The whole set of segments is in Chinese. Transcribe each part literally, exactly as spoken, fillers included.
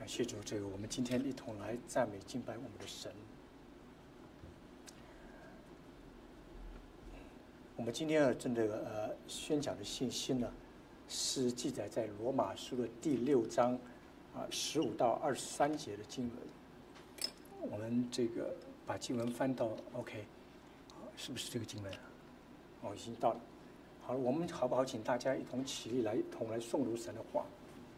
感谢主，这个我们今天一同来赞美敬拜我们的神。我们今天的这个呃宣讲的信息呢，是记载在罗马书的第六章啊十五到二十三节的经文。我们这个把经文翻到 OK， 是不是这个经文？哦，已经到了。好了，我们好不好请大家一同起立来，一同来诵读神的话。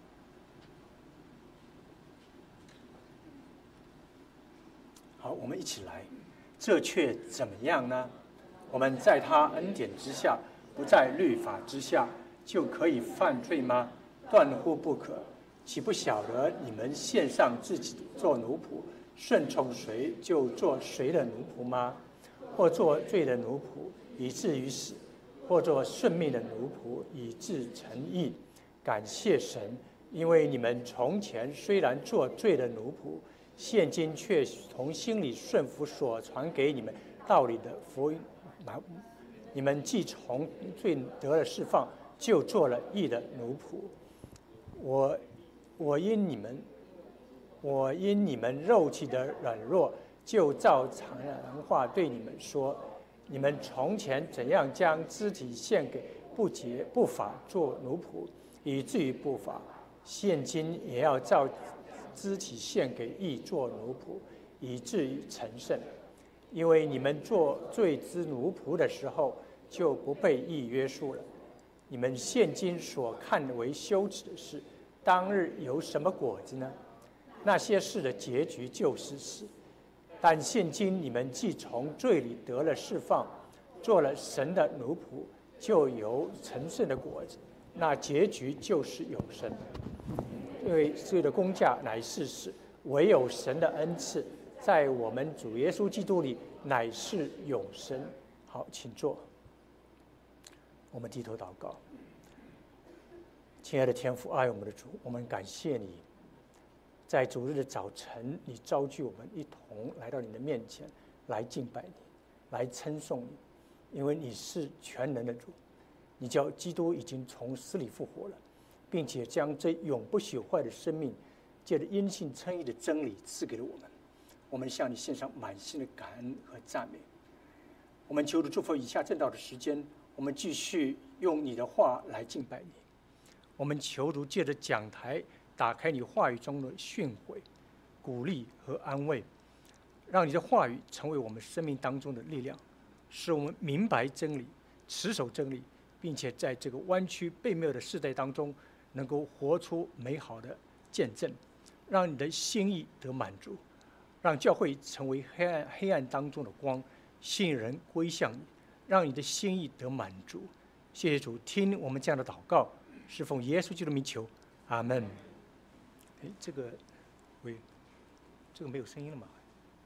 好，我们一起来。这却怎么样呢？我们在他恩典之下，不在律法之下，就可以犯罪吗？断乎不可！岂不晓得你们献上自己做奴仆，顺从谁就做谁的奴仆吗？或做罪的奴仆，以至于死；或做顺命的奴仆，以致成义。感谢神，因为你们从前虽然做罪的奴仆，现今却从心里顺服所传给你们道理的福音。你们既从罪得了释放，就做了义的奴仆。我我因你们，我因你们肉体的软弱，就照常话对你们说：你们从前怎样将肢体献给不洁不法做奴仆，以至于不法，现今也要照肢体献给义做奴仆，以至于成圣。因为你们做罪之奴仆的时候，就不被义约束了。你们现今所看为羞耻的事，当日有什么果子呢？那些事的结局就是死。但现今你们既从罪里得了释放，做了神的奴仆，就有成圣的果子，那结局就是永生。因为罪的工价乃是死，唯有神的恩赐在我们主耶稣基督里乃是永生。好，请坐。我们低头祷告。亲爱的天父，爱我们的主，我们感谢你，在主日的早晨，你召聚我们一同来到你的面前，来敬拜你，来称颂你，因为你是全能的主。你叫基督已经从死里复活了，并且将这永不朽坏的生命，借着因信称义的真理赐给了我们。我们向你献上满心的感恩和赞美。我们求主祝福以下正道的时间，我们继续用你的话来敬拜你。我们求主借着讲台打开你话语中的训诲、鼓励和安慰，让你的话语成为我们生命当中的力量，使我们明白真理，持守真理，并且在这个弯曲悖谬的世代当中，能够活出美好的见证，让你的心意得满足，让教会成为黑暗黑暗当中的光，吸引人归向你，让你的心意得满足。谢谢主，听我们这样的祷告，是奉耶稣基督的名求，阿门。哎，这个，喂，这个没有声音了吗？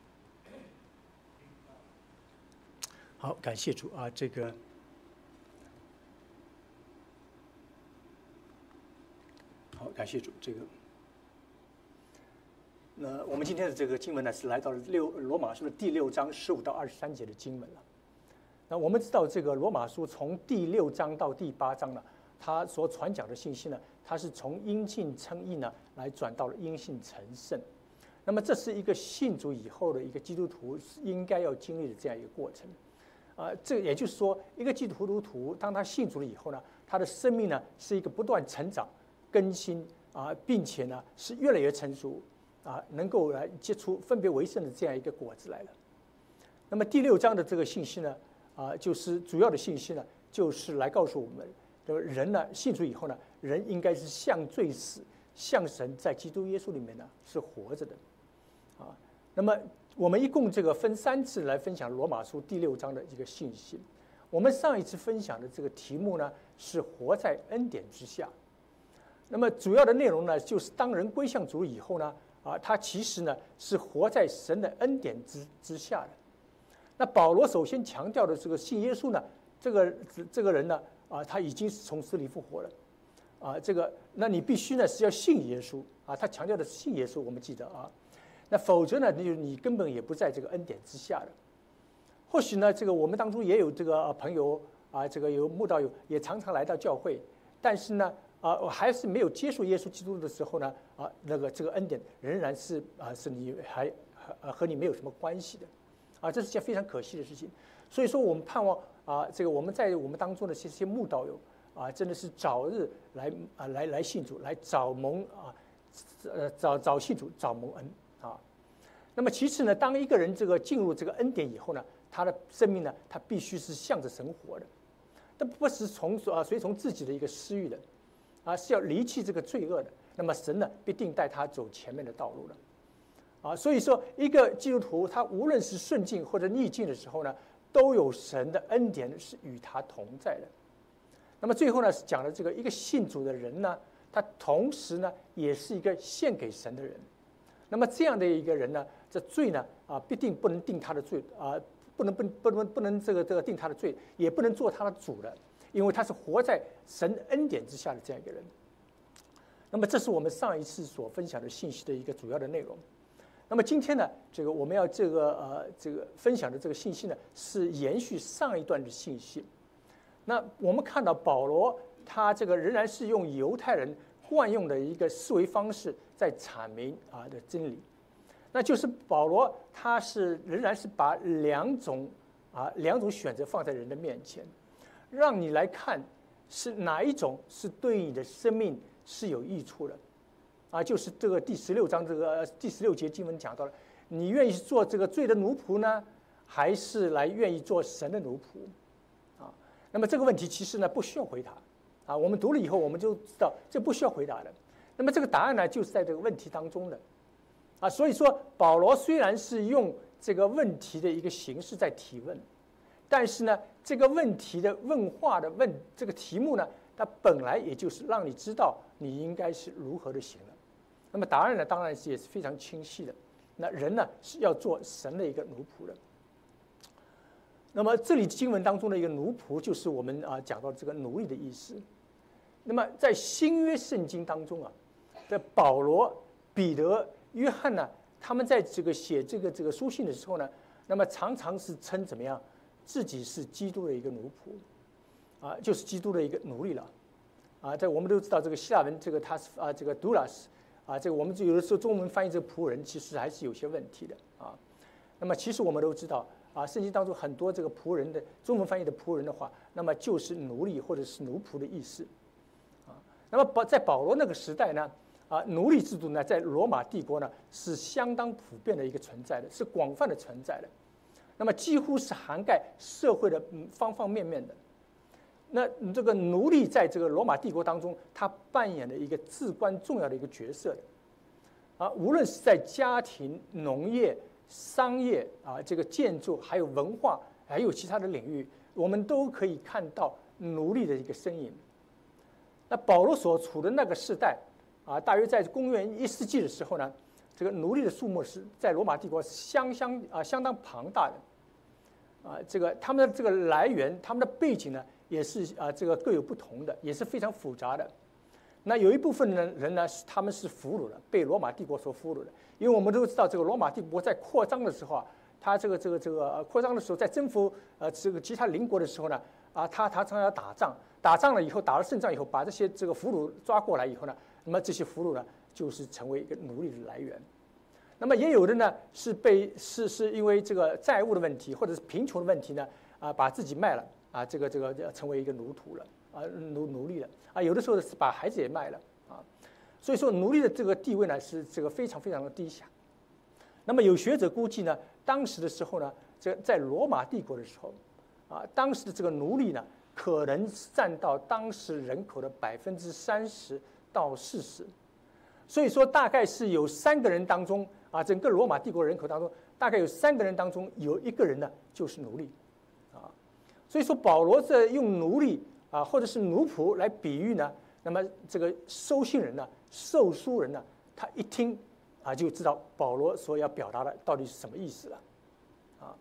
好，感谢主啊，这个。好，感谢主。这个，那我们今天的这个经文呢，是来到了六罗马书的第六章十五到二十三节的经文了。那我们知道，这个罗马书从第六章到第八章呢，它所传讲的信息呢，它是从因信称义呢，来转到了因信成圣。那么，这是一个信主以后的一个基督徒应该要经历的这样一个过程。啊、呃，这也就是说，一个基督徒当他信主了以后呢，他的生命呢是一个不断成长、更新啊，并且呢是越来越成熟啊，能够来结出分别为圣的这样一个果子来了。那么第六章的这个信息呢，啊，就是主要的信息呢，就是来告诉我们，这个人呢信主以后呢，人应该是向罪死，向神在基督耶稣里面呢是活着的，啊。那么我们一共这个分三次来分享罗马书第六章的一个信息。我们上一次分享的这个题目呢是活在恩典之下。那么主要的内容呢，就是当人归向主以后呢，啊，他其实呢是活在神的恩典之之下的。那保罗首先强调的这个信耶稣呢，这个这个人呢，啊，他已经是从死里复活了，啊，这个那你必须呢是要信耶稣啊，他强调的是信耶稣，我们记得啊，那否则呢，你你根本也不在这个恩典之下的。或许呢，这个我们当中也有这个朋友啊，这个有慕道友也常常来到教会，但是呢。 啊，我还是没有接受耶稣基督的时候呢，啊，那个这个恩典仍然是啊，是你还和和你没有什么关系的，啊，这是件非常可惜的事情。所以说，我们盼望啊，这个我们在我们当中的这些慕道友啊，真的是早日来啊来来信主，来找蒙啊，呃找找信主，找蒙恩啊。那么其次呢，当一个人这个进入这个恩典以后呢，他的生命呢，他必须是向着神活的，但不是从啊随从自己的一个私欲的。啊，是要离弃这个罪恶的，那么神呢必定带他走前面的道路了，啊，所以说一个基督徒他无论是顺境或者逆境的时候呢，都有神的恩典是与他同在的。那么最后呢是讲了这个一个信主的人呢，他同时呢也是一个献给神的人。那么这样的一个人呢，这罪呢啊必定不能定他的罪啊，不能不不能不能这个这个定他的罪，也不能做他的主的。因为他是活在神恩典之下的这样一个人。那么这是我们上一次所分享的信息的一个主要的内容。那么今天呢，这个我们要这个呃这个分享的这个信息呢，是延续上一段的信息。那我们看到保罗他这个仍然是用犹太人惯用的一个思维方式在阐明啊的真理，那就是保罗他是仍然是把两种啊两种选择放在人的面前。让你来看是哪一种是对你的生命是有益处的，啊，就是这个第十六章这个第十六节经文讲到了，你愿意做这个罪的奴仆呢，还是来愿意做神的奴仆？啊，那么这个问题其实呢不需要回答，啊，我们读了以后我们就知道这不需要回答的。那么这个答案呢就是在这个问题当中的，啊，所以说保罗虽然是用这个问题的一个形式在提问。但是呢，这个问题的问话的问这个题目呢，它本来也就是让你知道你应该是如何的行了。那么答案呢，当然是也是非常清晰的。那人呢是要做神的一个奴仆的。那么这里经文当中的一个奴仆，就是我们啊讲到这个奴隶的意思。那么在新约圣经当中啊，在保罗、彼得、约翰呢，他们在这个写这个这个书信的时候呢，那么常常是称怎么样？自己是基督的一个奴仆，啊，就是基督的一个奴隶了，啊，这我们都知道，这个希腊文这个他是啊，这个 doulos， 啊，这个我们有的时候中文翻译这个仆人，其实还是有些问题的啊。那么其实我们都知道啊，圣经当中很多这个仆人的中文翻译的仆人的话，那么就是奴隶或者是奴仆的意思，啊。那么保在保罗那个时代呢，啊，奴隶制度呢，在罗马帝国呢是相当普遍的一个存在的，是广泛的存在的。那么几乎是涵盖社会的方方面面的。那这个奴隶在这个罗马帝国当中，他扮演了一个至关重要的一个角色的。啊，无论是在家庭、农业、商业啊，这个建筑，还有文化，还有其他的领域，我们都可以看到奴隶的一个身影。那保罗所处的那个时代，啊，大约在公元一世纪的时候呢，这个奴隶的数目是在罗马帝国是相相啊相当庞大的。啊，这个他们的这个来源，他们的背景呢，也是啊，这个各有不同的，也是非常复杂的。那有一部分人人呢，是他们是俘虏的，被罗马帝国所俘虏的。因为我们都知道，这个罗马帝国在扩张的时候啊，他这个这个这个扩张的时候，在征服呃这个其他邻国的时候呢，啊，他他常常要打仗，打仗了以后，打了胜仗以后，把这些这个俘虏抓过来以后呢，那么这些俘虏呢，就是成为一个奴隶的来源。那么也有的呢是被是是因为这个债务的问题或者是贫穷的问题呢啊把自己卖了啊这个这个成为一个奴仆了啊奴奴隶了啊有的时候是把孩子也卖了啊，所以说奴隶的这个地位呢是这个非常非常的低下。那么有学者估计呢，当时的时候呢，这在罗马帝国的时候啊，当时的这个奴隶呢可能占到当时人口的百分之三十到四十，所以说大概是有三个人当中。啊，整个罗马帝国人口当中，大概有三个人当中有一个人呢就是奴隶，啊，所以说保罗这用奴隶啊或者是奴仆来比喻呢，那么这个收信人呢、受书人呢，他一听啊就知道保罗所要表达的到底是什么意思了，啊，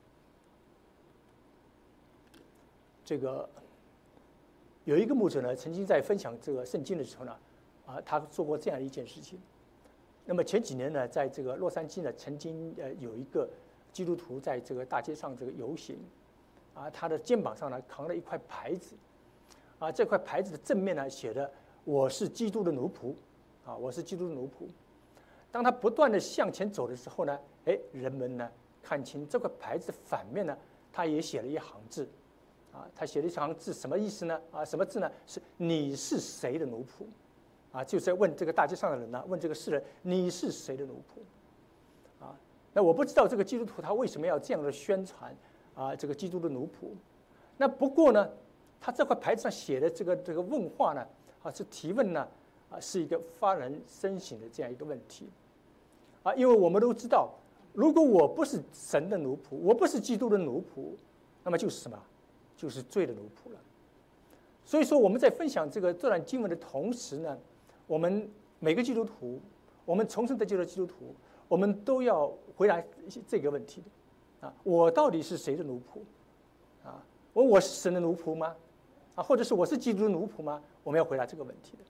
这个有一个牧者呢，曾经在分享这个圣经的时候呢，啊，他做过这样一件事情。那么前几年呢，在这个洛杉矶呢，曾经呃有一个基督徒在这个大街上这个游行，啊，他的肩膀上呢扛了一块牌子，啊，这块牌子的正面呢写的我是基督的奴仆，啊，我是基督的奴仆。当他不断的向前走的时候呢，哎，人们呢看清这块牌子的反面呢，他也写了一行字，啊，他写了一行字，什么意思呢？啊，什么字呢？是你是谁的奴仆？啊，就是在问这个大街上的人呢，问这个世人，你是谁的奴仆？啊，那我不知道这个基督徒他为什么要这样的宣传啊，这个基督的奴仆。那不过呢，他这块牌子上写的这个这个问话呢，啊，是提问呢，啊，是一个发人深省的这样一个问题。啊，因为我们都知道，如果我不是神的奴仆，我不是基督的奴仆，那么就是什么？就是罪的奴仆了。所以说我们在分享这个这段经文的同时呢，我们每个基督徒，我们重生得救的基督徒，我们都要回答这个问题的啊，我到底是谁的奴仆？啊，我我是神的奴仆吗？啊，或者是我是基督的奴仆吗？我们要回答这个问题的。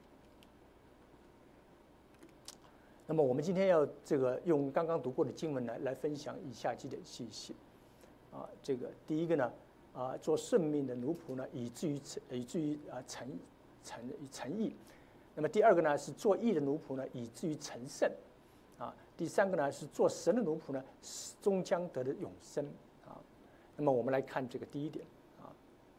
那么我们今天要这个用刚刚读过的经文来来分享以下几点信息，啊，这个第一个呢，啊，做顺命的奴仆呢，以至于以至于啊诚诚诚意。那么第二个呢是做义的奴仆呢，以至于成圣，啊，第三个呢是做神的奴仆呢，终将得的永生，啊。那么我们来看这个第一点，啊，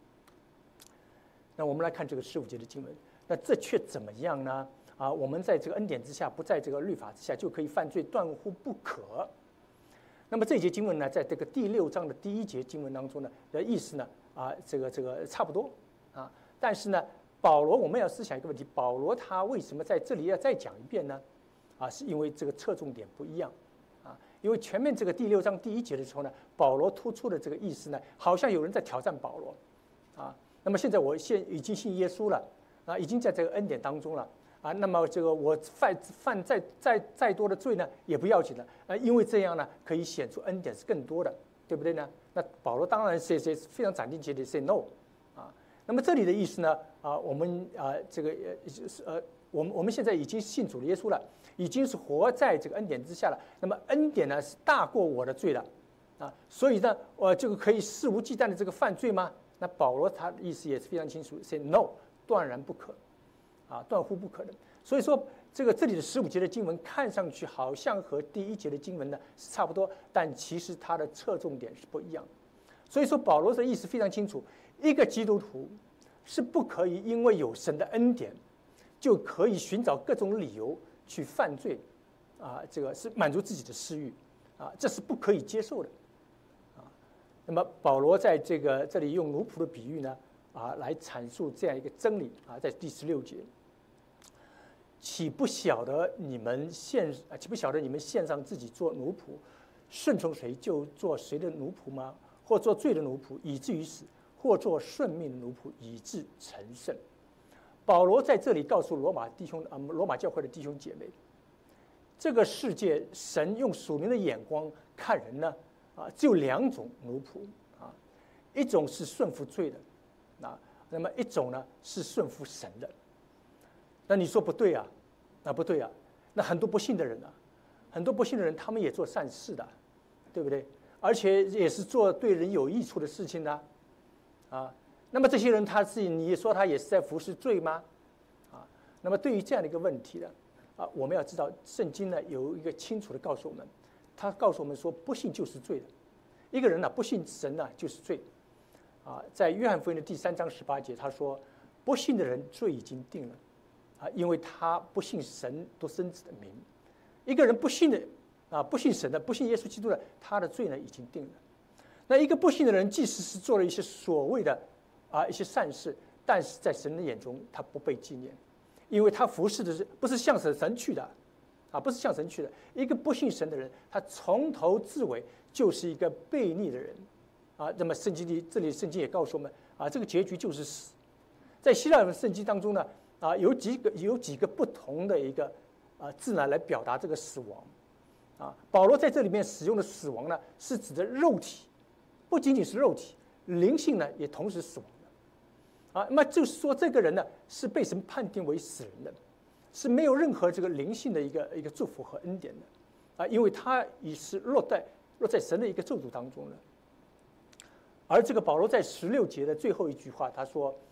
那我们来看这个十五节的经文，那这却怎么样呢？啊，我们在这个恩典之下，不在这个律法之下，就可以犯罪，断乎不可。那么这一节经文呢，在这个第六章的第一节经文当中呢，的意思呢，啊，这个这个差不多，啊，但是呢。保罗，我们要思想一个问题：保罗他为什么在这里要再讲一遍呢？啊，是因为这个侧重点不一样，啊，因为前面这个第六章第一节的时候呢，保罗突出的这个意思呢，好像有人在挑战保罗，啊，那么现在我现已经信耶稣了，啊，已经在这个恩典当中了，啊，那么这个我犯犯再再再多的罪呢，也不要紧了，啊，因为这样呢，可以显出恩典是更多的，对不对呢？那保罗当然是是非常斩钉截铁 say no， 啊。那么这里的意思呢？啊，我们啊，这个呃呃，我们我们现在已经信主了耶稣了，已经是活在这个恩典之下了。那么恩典呢是大过我的罪了，啊，所以呢，我这个可以肆无忌惮的这个犯罪吗？那保罗他的意思也是非常清楚 ，say no， 断然不可，啊，断乎不可的。所以说，这个这里的十五节的经文看上去好像和第一节的经文呢是差不多，但其实它的侧重点是不一样的。所以说，保罗的意思非常清楚。一个基督徒是不可以因为有神的恩典，就可以寻找各种理由去犯罪，啊，这个是满足自己的私欲，啊，这是不可以接受的，啊。那么保罗在这个这里用奴仆的比喻呢，啊，来阐述这样一个真理，啊，在第十六节，岂不晓得你们献，岂不晓得你们献上自己做奴仆，顺从谁就做谁的奴仆吗？或做罪的奴仆，以至于死。或做顺命的奴仆，以致成圣。保罗在这里告诉罗马弟兄啊，罗马教会的弟兄姐妹，这个世界神用属灵的眼光看人呢，啊，只有两种奴仆啊，一种是顺服罪的，啊，那么一种呢是顺服神的。那你说不对啊？那不对啊？那很多不信的人啊，很多不信的人，他们也做善事的，对不对？而且也是做对人有益处的事情呢。啊，那么这些人他是你说他也是在服侍罪吗？啊，那么对于这样的一个问题呢，啊，我们要知道圣经呢有一个清楚的告诉我们，他告诉我们说不信就是罪的，一个人呢不信神呢就是罪，啊，在约翰福音的第三章十八节他说，不信的人罪已经定了，啊，因为他不信神独生子的名，一个人不信的啊不信神的不信耶稣基督的，他的罪呢已经定了。那一个不信的人，即使是做了一些所谓的啊一些善事，但是在神的眼中，他不被纪念，因为他服侍的是不是向神去的，啊，不是向神去的。一个不信神的人，他从头至尾就是一个悖逆的人，啊，那么圣经里这里圣经也告诉我们，啊，这个结局就是死。在希腊的圣经当中呢，啊，有几个有几个不同的一个啊字呢来表达这个死亡，啊，保罗在这里面使用的死亡呢，是指的肉体。不仅仅是肉体，灵性呢也同时死亡的，啊，那么就是说这个人呢是被神判定为死人的，是没有任何这个灵性的一个一个祝福和恩典的，啊，因为他已是落在落在神的一个咒诅当中了。而这个保罗在十六节的最后一句话，他说：“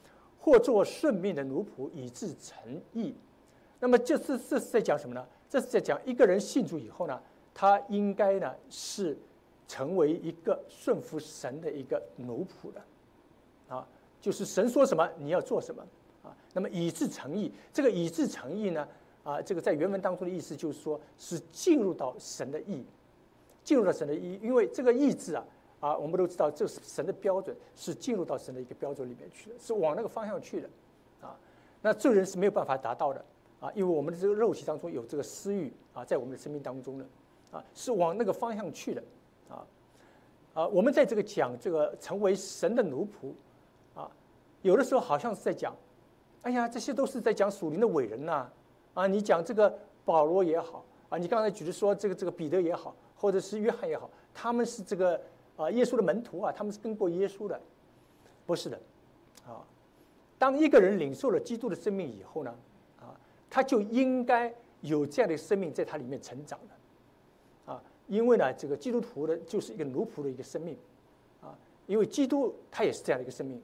或做顺命的奴仆，以致成义。那么这是这是在讲什么呢？这是在讲一个人信主以后呢，他应该呢是成为一个顺服神的一个奴仆的，啊，就是神说什么你要做什么啊。那么以致成义，这个以致成义呢，啊，这个在原文当中的意思就是说是进入到神的义，进入到神的义，因为这个义字啊。啊，我们都知道，这是神的标准，是进入到神的一个标准里面去的，是往那个方向去的，啊，那罪人是没有办法达到的，啊，因为我们的这个肉体当中有这个私欲啊，在我们的生命当中呢，啊，是往那个方向去的，啊，啊，我们在这个讲这个成为神的奴仆，啊，有的时候好像是在讲，哎呀，这些都是在讲属灵的伟人呐，啊，你讲这个保罗也好，啊，你刚才举的说这个这个彼得也好，或者是约翰也好，他们是这个。啊，耶稣的门徒啊，他们是跟过耶稣的，不是的，啊，当一个人领受了基督的生命以后呢，啊，他就应该有这样的生命在他里面成长的，啊，因为呢，这个基督徒的就是一个奴仆的一个生命，啊，因为基督他也是这样的一个生命。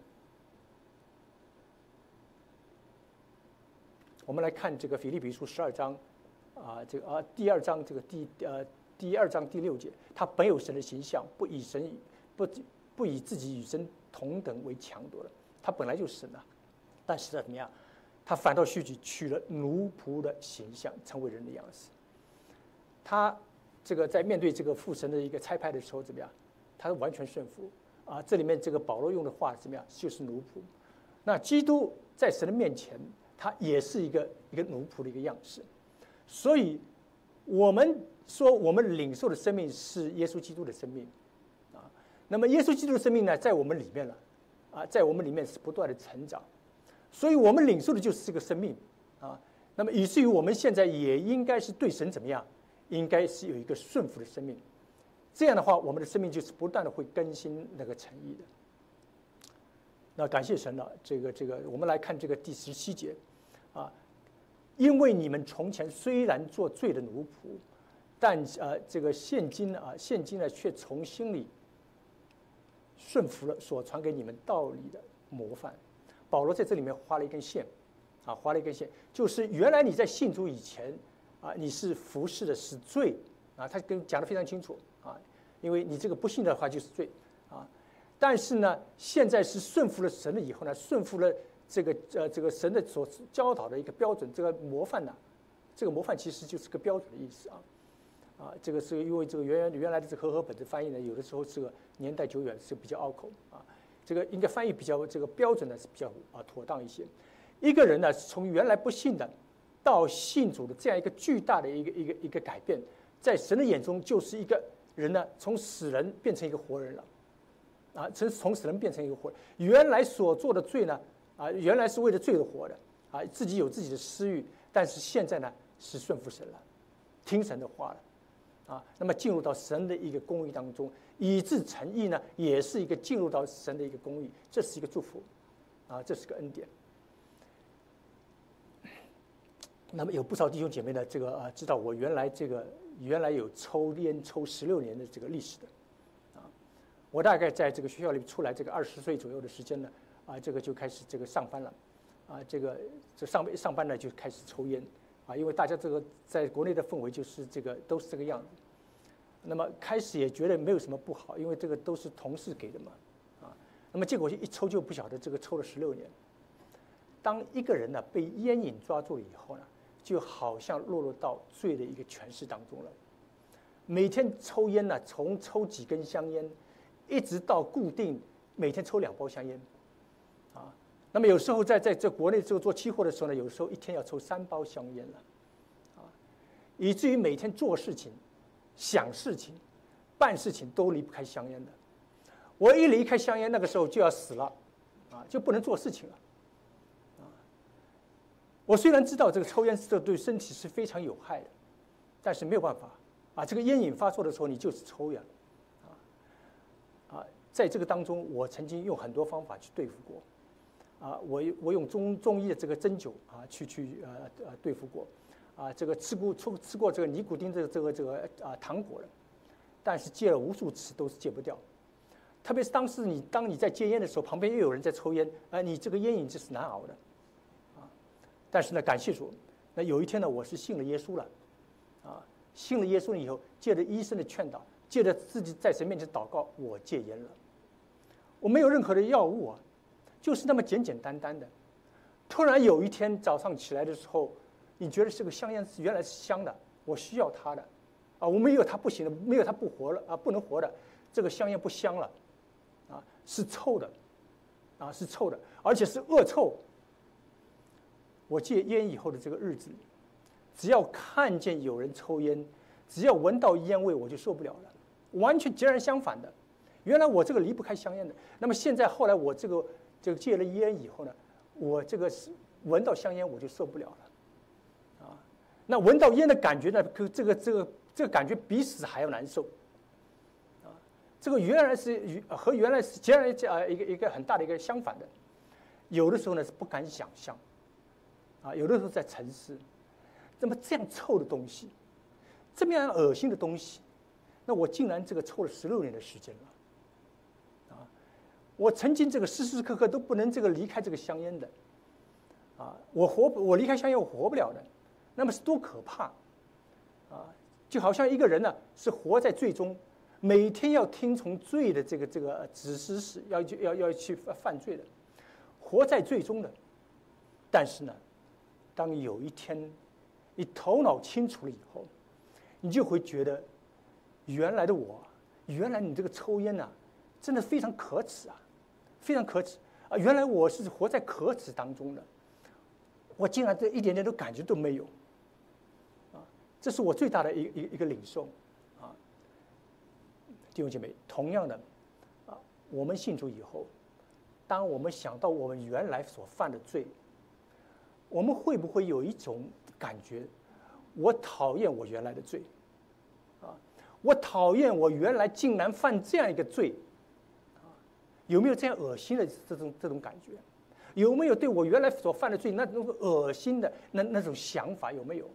我们来看这个腓立比书十二章，啊，这个啊第二章这个第呃。第二章第六节，他本有神的形象，不以神不不以自己与神同等为强夺的，他本来就是神啊，但是怎么样，他反倒虚己，取了奴仆的形象，成为人的样式。他这个在面对这个父神的一个差派的时候，怎么样？他完全顺服啊。这里面这个保罗用的话怎么样？就是奴仆。那基督在神的面前，他也是一个一个奴仆的一个样式，所以我们。说我们领受的生命是耶稣基督的生命，啊，那么耶稣基督的生命呢，在我们里面了，啊，在我们里面是不断的成长，所以我们领受的就是这个生命，啊，那么以至于我们现在也应该是对神怎么样，应该是有一个顺服的生命，这样的话，我们的生命就是不断的会更新那个诚意的。那感谢神了，这个这个，我们来看这个第十七节，啊，因为你们从前虽然做罪的奴仆。但呃，这个现今啊，现今呢，却从心里顺服了所传给你们道理的模范。保罗在这里面画了一根线，啊，画了一根线，就是原来你在信主以前啊，你是服侍的是罪啊，他跟讲得非常清楚啊，因为你这个不信的话就是罪啊。但是呢，现在是顺服了神了以后呢，顺服了这个呃这个神的所教导的一个标准，这个模范呢，这个模范其实就是个标准的意思啊。啊，这个是因为这个原原来的这个和合本的翻译呢，有的时候这个年代久远是比较拗口啊。这个应该翻译比较这个标准呢是比较啊妥当一些。一个人呢，从原来不信的到信主的这样一个巨大的一个一个一个改变，在神的眼中就是一个人呢，从死人变成一个活人了，啊，从从死人变成一个活人。原来所做的罪呢，啊，原来是为了罪而活的，啊，自己有自己的私欲，但是现在呢是顺服神了，听神的话了。啊，那么进入到神的一个公义当中，以致成义呢，也是一个进入到神的一个公义，这是一个祝福，啊，这是个恩典。那么有不少弟兄姐妹呢，这个啊，知道我原来这个原来有抽烟抽十六年的这个历史的，啊，我大概在这个学校里出来这个二十岁左右的时间呢，啊，这个就开始这个上班了，啊，这个这上上班呢就开始抽烟。啊，因为大家这个在国内的氛围就是这个都是这个样子，那么开始也觉得没有什么不好，因为这个都是同事给的嘛，啊，那么结果一抽就不晓得这个抽了十六年。当一个人呢被烟瘾抓住了以后呢，就好像落入到罪的一个权势当中了。每天抽烟呢，从抽几根香烟，一直到固定每天抽两包香烟，啊。那么有时候在在在国内这个做期货的时候呢，有时候一天要抽三包香烟了，啊，以至于每天做事情、想事情、办事情都离不开香烟的。我一离开香烟，那个时候就要死了，啊，就不能做事情了，啊。我虽然知道这个抽烟这对身体是非常有害的，但是没有办法，啊，这个烟瘾发作的时候你就是抽呀，啊，啊，在这个当中，我曾经用很多方法去对付过。啊，我我用中中医的这个针灸啊，去去呃呃对付过，啊，这个吃过吃吃过这个尼古丁这个这个这个啊糖果了，但是戒了无数次都是戒不掉。 特别是当时你当你在戒烟的时候，旁边又有人在抽烟，啊，你这个烟瘾就是难熬的，啊。但是呢，感谢主，那有一天呢，我是信了耶稣了，啊，信了耶稣了以后，借着医生的劝导，借着自己在神面前祷告，我戒烟了。我没有任何的药物啊，就是那么简简单单的。突然有一天早上起来的时候，你觉得这个香烟原来是香的，我需要它的，啊，我没有它不行的，没有它不活了啊，不能活的，这个香烟不香了。啊，是臭的，啊，是臭的，而且是恶臭。我戒烟以后的这个日子里，只要看见有人抽烟，只要闻到烟味，我就受不了了。完全截然相反的，原来我这个离不开香烟的，那么现在后来我这个这个戒了烟以后呢，我这个是闻到香烟我就受不了了，啊，那闻到烟的感觉呢，这个这个这个感觉比死还要难受。这个原来是和原来是截然啊一个一个很大的一个相反的，有的时候呢是不敢想象，啊，有的时候在沉思，那么这样臭的东西，这么样恶心的东西，那我竟然这个抽了十六年的时间了，啊，我曾经这个时时刻刻都不能这个离开这个香烟的，啊，我活我离开香烟我活不了的，那么是多可怕，啊，就好像一个人呢是活在罪中。每天要听从罪的这个这个指示是要去要要去犯罪的，活在罪中的。但是呢，当有一天你头脑清楚了以后，你就会觉得，原来的我，原来你这个抽烟呐、啊，真的非常可耻啊，非常可耻啊！原来我是活在可耻当中的，我竟然这一点点的感觉都没有，啊，这是我最大的一一一个领受。弟兄姐妹，同样的，啊，我们信主以后，当我们想到我们原来所犯的罪，我们会不会有一种感觉，我讨厌我原来的罪，啊，我讨厌我原来竟然犯这样一个罪，啊，有没有这样恶心的这种这种感觉？有没有对我原来所犯的罪那种恶心的那那种想法有没有？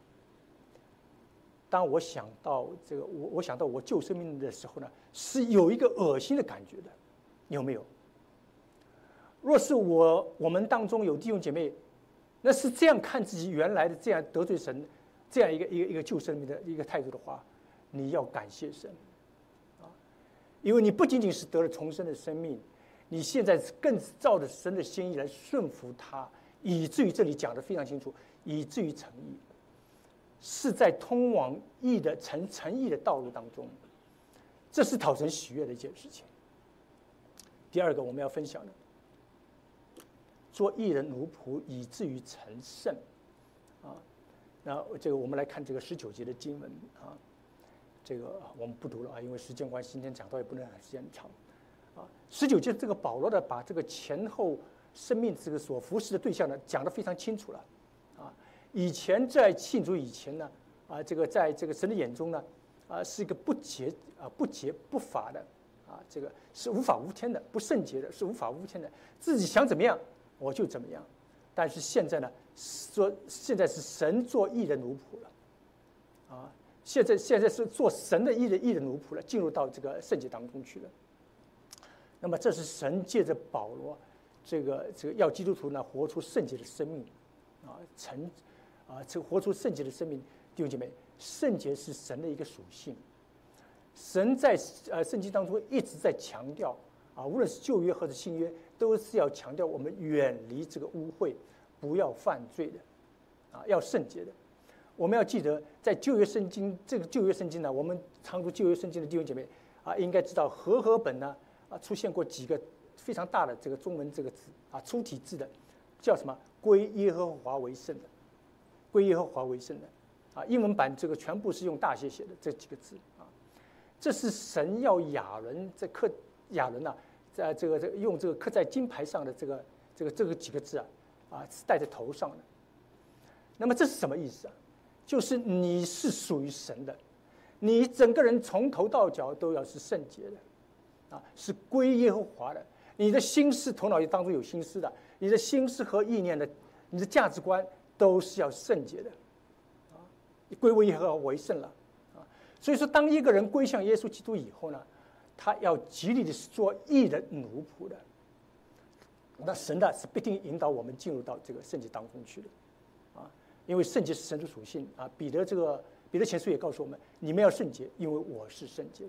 当我想到这个，我我想到我救生命的时候呢，是有一个恶心的感觉的，有没有？若是我我们当中有弟兄姐妹，那是这样看自己原来的这样得罪神，这样一个一个一个救生命的一个态度的话，你要感谢神，啊，因为你不仅仅是得了重生的生命，你现在更是照着神的心意来顺服他，以至于这里讲得非常清楚，以至于诚意。是在通往义的诚诚意的道路当中，这是讨神喜悦的一件事情。第二个我们要分享的，做义的奴仆以至于成圣，啊，那这个我们来看这个十九节的经文啊，这个我们不读了啊，因为时间关系，今天讲到也不能时间长，啊，十九节这个保罗的把这个前后生命这个所服侍的对象呢讲得非常清楚了。以前在信主以前呢，啊，这个在这个神的眼中呢，啊，是一个不洁啊不洁不法的，啊，这个是无法无天的，不圣洁的，是无法无天的，自己想怎么样我就怎么样。但是现在呢，说现在是神做义的奴仆了，啊，现在现在是做神的义的义的奴仆了，进入到这个圣洁当中去了。那么这是神借着保罗，这个这个要基督徒呢活出圣洁的生命，啊，成。啊，这活出圣洁的生命，弟兄姐妹，圣洁是神的一个属性。神在呃圣经当中一直在强调啊，无论是旧约或者新约，都是要强调我们远离这个污秽，不要犯罪的，啊，要圣洁的。我们要记得，在旧约圣经这个旧约圣经呢，我们常读旧约圣经的弟兄姐妹啊，应该知道和合本呢啊出现过几个非常大的这个中文这个字啊粗体字的，叫什么？归耶和华为圣的。归耶和华为圣的，啊，英文版这个全部是用大写写的这几个字啊，这是神要亚伦在刻亚伦呐，在这个这个用这个刻在金牌上的这个这个这个几个字啊，啊是戴在头上的。那么这是什么意思啊？就是你是属于神的，你整个人从头到脚都要是圣洁的，啊，是归耶和华的。你的心思头脑当中有心思的，你的心思和意念的，你的价值观。都是要圣洁的，啊，归为耶和华为圣了，啊，所以说，当一个人归向耶稣基督以后呢， 他要极力的做义的奴仆的。那神呢是必定引导我们进入到这个圣洁当中去的，啊，因为圣洁是神的属性啊。彼得这个彼得前书也告诉我们，你们要圣洁，因为我是圣洁的。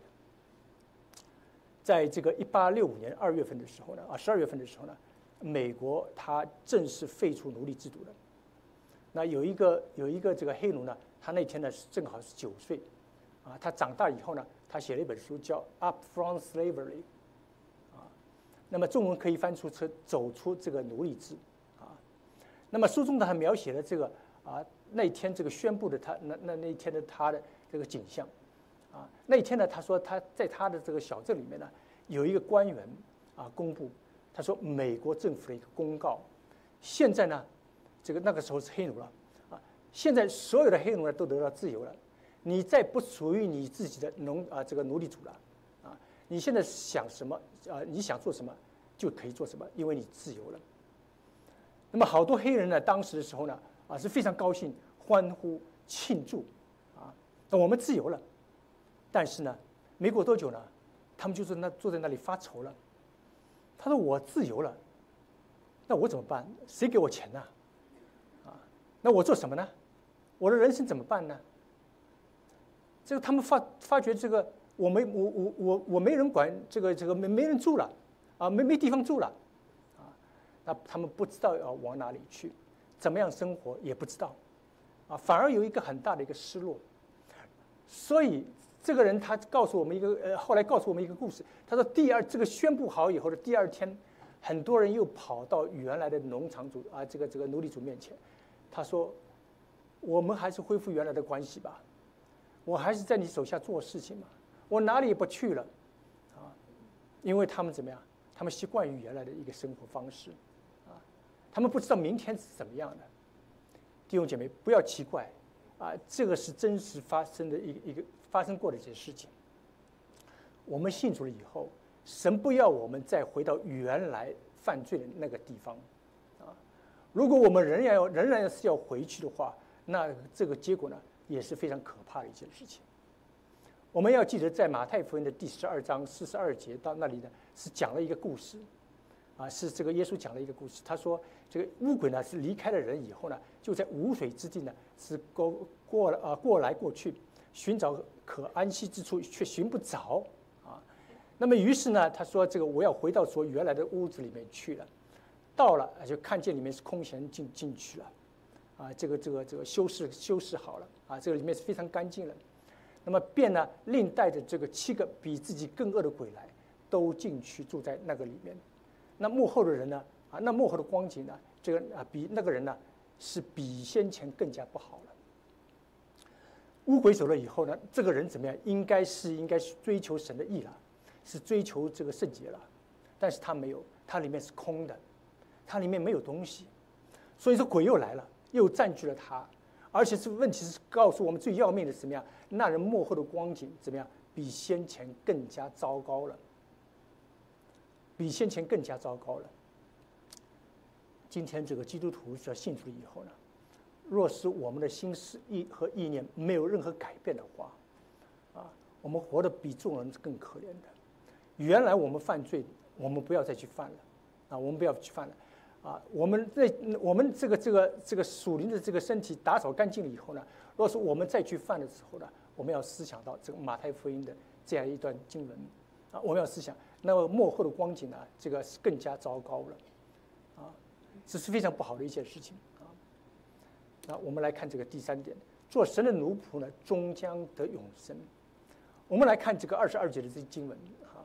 在这个一八六五年二月份的时候呢，啊十二月份的时候呢，美国它正式废除奴隶制度了。那有一个有一个这个黑奴呢，他那天呢是正好是九岁，啊，他长大以后呢，他写了一本书叫《Up from Slavery》。那么中文可以翻出“走出这个奴隶制”，啊，那么书中呢还描写了这个啊那天这个宣布的他那那那一天的他的这个景象，啊，那一天呢他说他在他的这个小镇里面呢有一个官员啊公布，他说美国政府的一个公告，现在呢这个那个时候是黑奴了啊，现在所有的黑奴呢都得到自由了，你再不属于你自己的农啊这个奴隶主了，啊，你现在想什么啊你想做什么就可以做什么，因为你自由了。那么好多黑人呢，当时的时候呢，啊是非常高兴、欢呼、庆祝，啊，那我们自由了。但是呢，没过多久呢，他们就是那坐在那里发愁了。他说：“我自由了，那我怎么办？谁给我钱呢？啊，那我做什么呢？我的人生怎么办呢？”这个他们发发觉这个我没我我我我没人管，这个这个没没人住了。啊，没没地方住了，啊，那他们不知道要往哪里去，怎么样生活也不知道，啊，反而有一个很大的一个失落。所以这个人他告诉我们一个呃，后来告诉我们一个故事。他说，第二这个宣布好以后的第二天，很多人又跑到原来的农场主啊，这个这个奴隶主面前，他说，我们还是恢复原来的关系吧，我还是在你手下做事情嘛，我哪里也不去了，啊，因为他们怎么样？他们习惯于原来的一个生活方式，啊，他们不知道明天是怎么样的。弟兄姐妹，不要奇怪，啊，这个是真实发生的一个一个发生过的一件事情。我们信主了以后，神不要我们再回到原来犯罪的那个地方，啊，如果我们仍然要仍然是要回去的话，那这个结果呢也是非常可怕的一件事情。我们要记得，在马太福音的第十二章四十二节到那里呢，是讲了一个故事，啊，是这个耶稣讲了一个故事。他说，这个乌鬼呢是离开了人以后呢，就在无水之地呢，是过过了啊过来过去，寻找可安息之处，却寻不着啊。那么于是呢，他说这个我要回到所原来的屋子里面去了。到了就看见里面是空闲，进进去了，啊，这个这个这个修饰修饰好了啊，这个里面是非常干净了。那么便呢，另带着这个七个比自己更恶的鬼来，都进去住在那个里面。那幕后的人呢，啊，那幕后的光景呢，这个啊比那个人呢，是比先前更加不好了。乌鬼走了以后呢，这个人怎么样？应该是应该是追求神的义了，是追求这个圣洁了，但是他没有，他里面是空的，他里面没有东西，所以说鬼又来了，又占据了他。而且是问题是告诉我们最要命的是怎么样？那人幕后的光景怎么样？比先前更加糟糕了，比先前更加糟糕了。今天这个基督徒要信主以后呢，若是我们的心思意和意念没有任何改变的话，啊，我们活得比众人更可怜的。原来我们犯罪，我们不要再去犯了，啊，我们不要去犯了。啊，我们在我们这个这个这个属灵的这个身体打扫干净了以后呢，若是我们再去犯的时候呢，我们要思想到这个马太福音的这样一段经文，啊，我们要思想，那么末后的光景呢，这个是更加糟糕了，啊，这是非常不好的一件事情啊。那我们来看这个第三点，做神的奴仆呢，终将得永生。我们来看这个二十二节的这经文哈。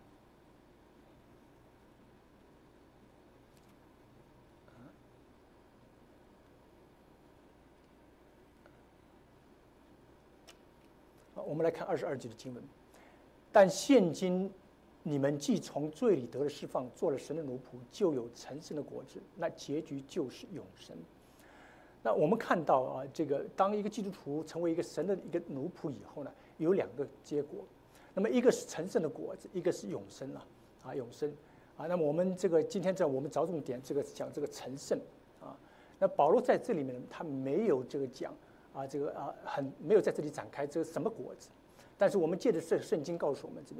我们来看二十二节的经文，但现今你们既从罪里得了释放，做了神的奴仆，就有成圣的果子，那结局就是永生。那我们看到啊，这个当一个基督徒成为一个神的一个奴仆以后呢，有两个结果。那么一个是成圣的果子，一个是永生啊，啊永生啊。那么我们这个今天在我们着重点这个讲这个成圣啊。那保罗在这里面他没有这个讲。啊，这个啊，很没有在这里展开这个什么果子，但是我们借着这圣经告诉我们怎么样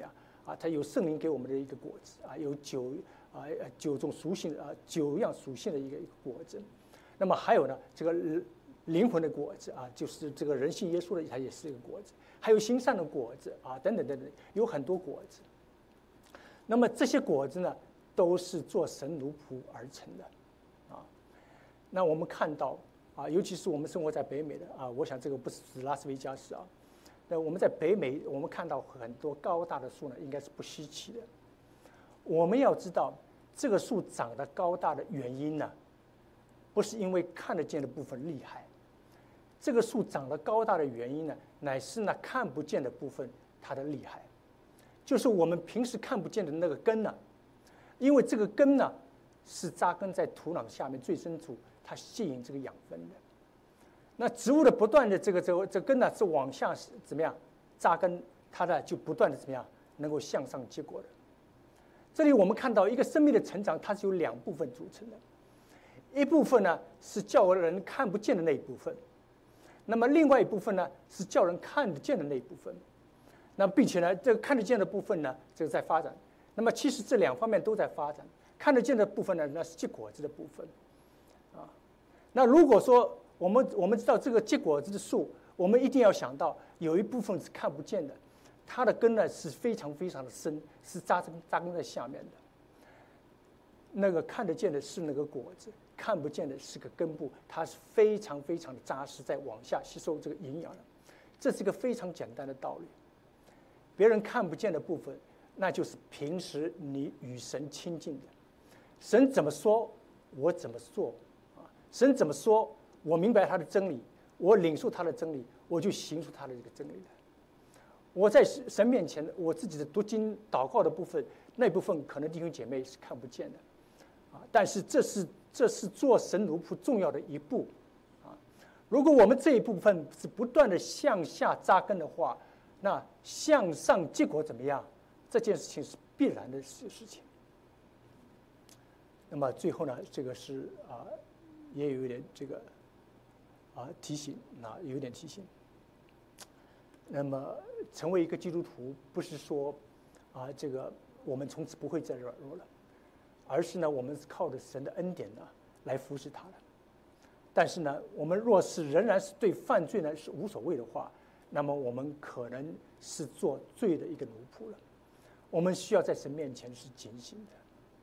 啊，它有圣灵给我们的一个果子啊，有九啊九种属性啊九样属性的一个一个果子。那么还有呢，这个灵魂的果子啊，就是这个人信耶稣的，它也是一个果子。还有行善的果子啊，等等等等，有很多果子。那么这些果子呢，都是做神奴仆而成的啊。那我们看到啊，尤其是我们生活在北美的啊，我想这个不是指拉斯维加斯啊。那我们在北美，我们看到很多高大的树呢，应该是不稀奇的。我们要知道，这个树长得高大的原因呢，不是因为看得见的部分厉害，这个树长得高大的原因呢，乃是那看不见的部分它的厉害，就是我们平时看不见的那个根呢，因为这个根呢是扎根在土壤下面最深处，它吸引这个养分的。那植物的不断的这个这个这根呢是往下怎么样扎根，它呢就不断的怎么样能够向上结果的。这里我们看到一个生命的成长，它是由两部分组成的，一部分呢是叫人看不见的那一部分，那么另外一部分呢是叫人看得见的那一部分。那并且呢，这个看得见的部分呢，这个在发展。那么其实这两方面都在发展。看得见的部分呢，那是结果子的部分，啊。那如果说我们我们知道这个结果子的树，我们一定要想到有一部分是看不见的，它的根呢是非常非常的深，是扎根扎根在下面的。那个看得见的是那个果子，看不见的是个根部，它是非常非常的扎实，在往下吸收这个营养的。这是一个非常简单的道理。别人看不见的部分，那就是平时你与神亲近的。神怎么说，我怎么做啊？神怎么说，我明白他的真理，我领受他的真理，我就行出他的这个真理来。我在神面前，我自己的读经祷告的部分，那部分可能弟兄姐妹是看不见的，啊，但是这是这是做神奴仆重要的一步，啊，如果我们这一部分是不断的向下扎根的话，那向上结果怎么样？这件事情是必然的事事情。那么最后呢，这个是啊，也有一点这个啊提醒，啊，有一点提醒。那么成为一个基督徒，不是说啊这个我们从此不会再软弱了，而是呢我们是靠着神的恩典呢来服侍他的。但是呢，我们若是仍然是对犯罪呢是无所谓的话，那么我们可能是做罪的一个奴仆了。我们需要在神面前是警醒的。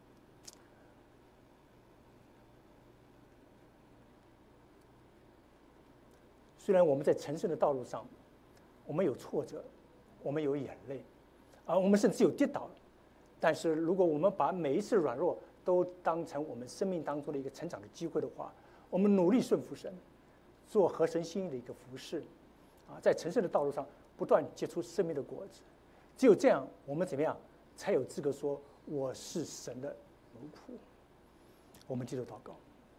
虽然我们在成圣的道路上，我们有挫折，我们有眼泪，啊，我们甚至有跌倒，但是如果我们把每一次软弱都当成我们生命当中的一个成长的机会的话，我们努力顺服神，做合神心意的一个服事，啊，在成圣的道路上不断结出生命的果子。只有这样，我们怎么样才有资格说我是神的奴仆？我们接着祷告。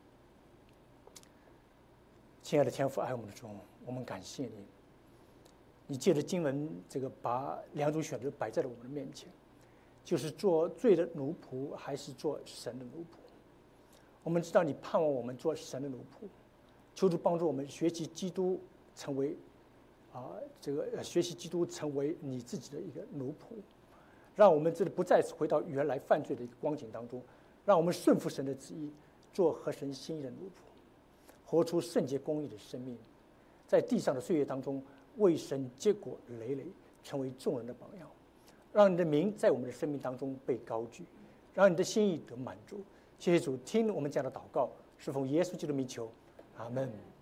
亲爱的天父，爱我们的主，我们感谢你。你借着经文，这个把两种选择摆在了我们的面前，就是做罪的奴仆，还是做神的奴仆。我们知道你盼望我们做神的奴仆，求主帮助我们学习基督，成为啊这个学习基督，成为你自己的一个奴仆，让我们这里不再回到原来犯罪的一个光景当中，让我们顺服神的旨意，做合神心意的奴仆。活出圣洁公义的生命，在地上的岁月当中，为神结果累累，成为众人的榜样，让你的名在我们的生命当中被高举，让你的心意得满足。谢谢主，听我们这样的祷告，是奉耶稣基督的名求，阿门。